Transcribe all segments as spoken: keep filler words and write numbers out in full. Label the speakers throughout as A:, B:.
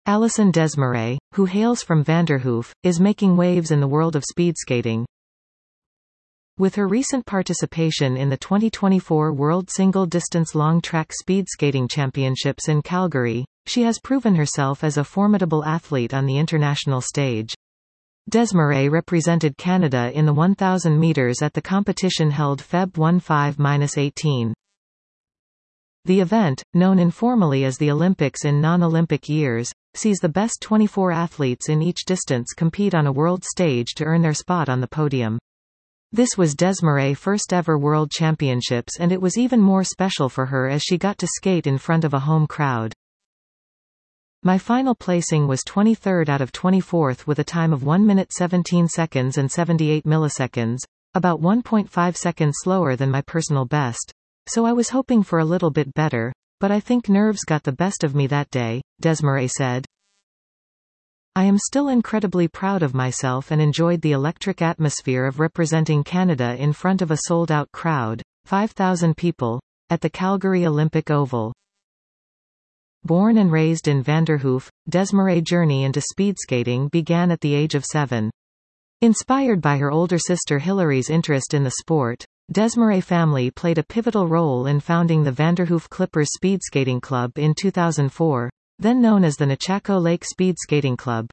A: Alison Desmarais, who hails from Vanderhoof, is making waves in the world of speed skating. With her recent participation in the twenty twenty-four World Single Distance Long Track Speed Skating Championships in Calgary, she has proven herself as a formidable athlete on the international stage. Desmarais represented Canada in the one thousand meters at the competition held February fifteen to eighteen. The event, known informally as the Olympics in non-Olympic years, sees the best twenty-four athletes in each distance compete on a world stage to earn their spot on the podium. This was Desmarais' first ever World Championships, and it was even more special for her as she got to skate in front of a home crowd. My final placing was twenty-third out of twenty-fourth with a time of one minute seventeen seconds and seventy-eight milliseconds, about one point five seconds slower than my personal best. So I was hoping for a little bit better, but I think nerves got the best of me that day, Desmarais said. I am still incredibly proud of myself and enjoyed the electric atmosphere of representing Canada in front of a sold-out crowd, five thousand people, at the Calgary Olympic Oval. Born and raised in Vanderhoof, Desmarais' journey into speed skating began at the age of seven. Inspired by her older sister Hillary's interest in the sport, Desmarais' family played a pivotal role in founding the Vanderhoof Clippers Speed Skating Club in two thousand four. Then known as the Nechako Lake Speed Skating Club.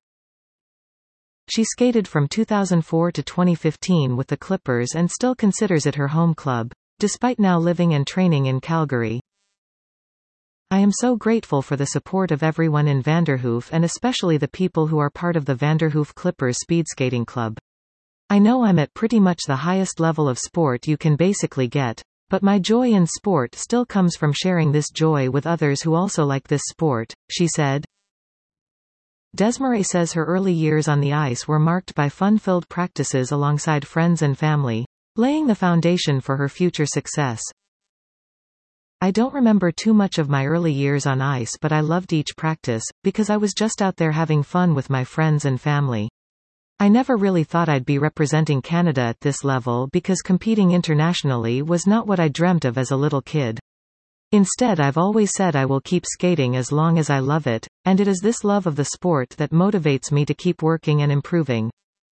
A: She skated from two thousand four to twenty fifteen with the Clippers and still considers it her home club, despite now living and training in Calgary. I am so grateful for the support of everyone in Vanderhoof and especially the people who are part of the Vanderhoof Clippers Speed Skating Club. I know I'm at pretty much the highest level of sport you can basically get, but my joy in sport still comes from sharing this joy with others who also like this sport, she said. Desmarais says her early years on the ice were marked by fun-filled practices alongside friends and family, laying the foundation for her future success. I don't remember too much of my early years on ice, but I loved each practice, because I was just out there having fun with my friends and family. I never really thought I'd be representing Canada at this level because competing internationally was not what I dreamt of as a little kid. Instead, I've always said I will keep skating as long as I love it, and it is this love of the sport that motivates me to keep working and improving.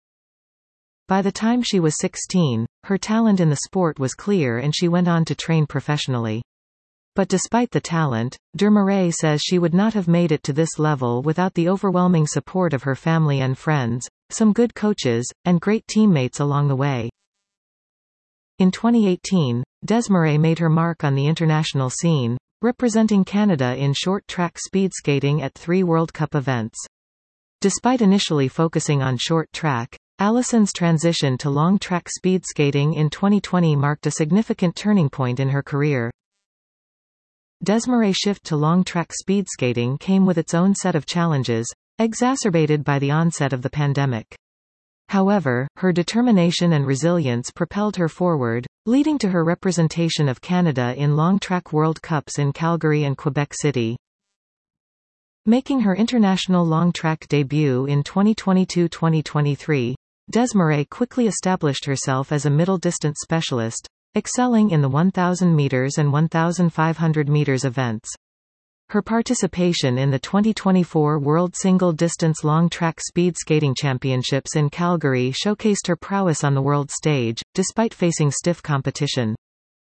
A: By the time she was sixteen, her talent in the sport was clear and she went on to train professionally. But despite the talent, Desmarais says she would not have made it to this level without the overwhelming support of her family and friends, some good coaches, and great teammates along the way. In twenty eighteen, Desmarais made her mark on the international scene, representing Canada in short-track speed skating at three World Cup events. Despite initially focusing on short track, Alison's transition to long-track speed skating in twenty twenty marked a significant turning point in her career. Desmarais' shift to long-track speed skating came with its own set of challenges, exacerbated by the onset of the pandemic. However, her determination and resilience propelled her forward, leading to her representation of Canada in long-track World Cups in Calgary and Quebec City. Making her international long-track debut in twenty twenty-two to twenty twenty-three, Desmarais quickly established herself as a middle-distance specialist, excelling in the one thousand meters and one thousand five hundred meters events. Her participation in the twenty twenty-four World Single Distance Long Track Speed Skating Championships in Calgary showcased her prowess on the world stage, despite facing stiff competition.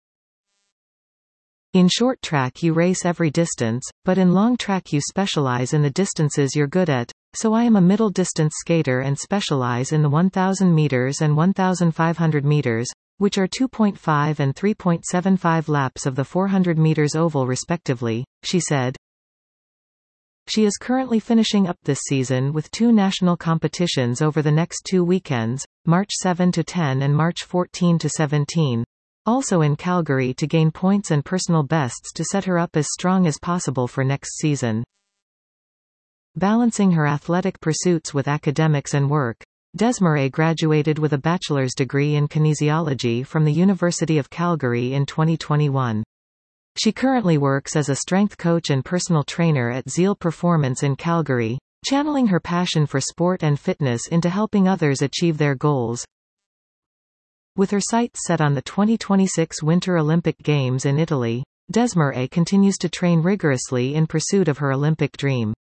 A: In short track you race every distance, but in long track you specialize in the distances you're good at, so I am a middle distance skater and specialize in the one thousand meters and one thousand five hundred meters, which are two point five and three point seven five laps of the four hundred meters oval respectively, she said. She is currently finishing up this season with two national competitions over the next two weekends, March seventh to tenth and March fourteenth to seventeenth, also in Calgary to gain points and personal bests to set her up as strong as possible for next season. Balancing her athletic pursuits with academics and work, Desmarais graduated with a bachelor's degree in kinesiology from the University of Calgary in twenty twenty-one. She currently works as a strength coach and personal trainer at Zeal Performance in Calgary, channeling her passion for sport and fitness into helping others achieve their goals. With her sights set on the twenty twenty-six Winter Olympic Games in Italy, Desmarais continues to train rigorously in pursuit of her Olympic dream.